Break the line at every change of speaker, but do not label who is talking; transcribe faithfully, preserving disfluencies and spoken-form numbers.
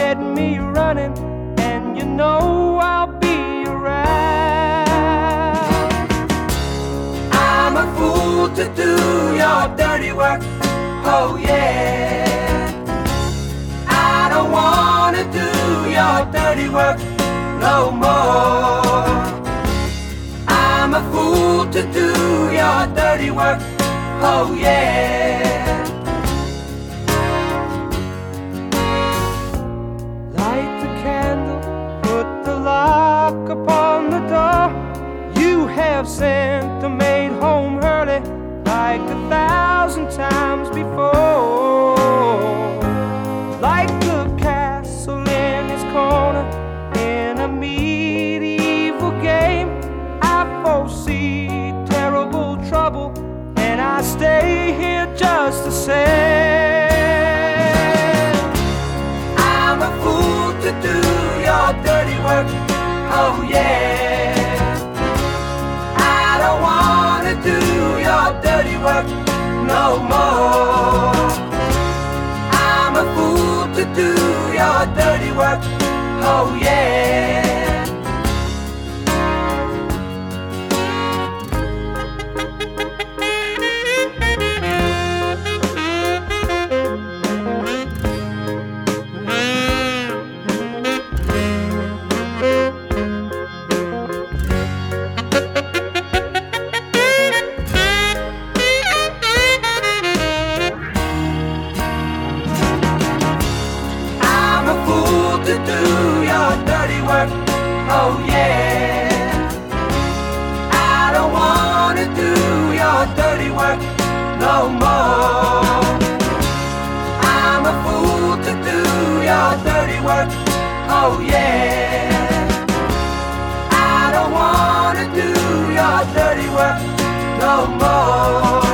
get me running, and you know I'll be around. I'm a fool to do your dirty work, oh yeah. I don't wanna do your dirty work no more. I'm a fool to do your dirty work, oh yeah. Light the candle, put the lock upon the door. You have sent the maid home early like a thousand times before. Like the castle in its corner in a medieval game, I foresee terrible trouble, and I stay here just the same. I'm a fool to do your dirty work, oh yeah. I don't wanna do your dirty work no more. I'm a fool to do your dirty work, oh yeah. To do your dirty work, oh yeah. I don't wanna do your dirty work no more. I'm a fool to do your dirty work, oh yeah. I don't wanna do your dirty work no more.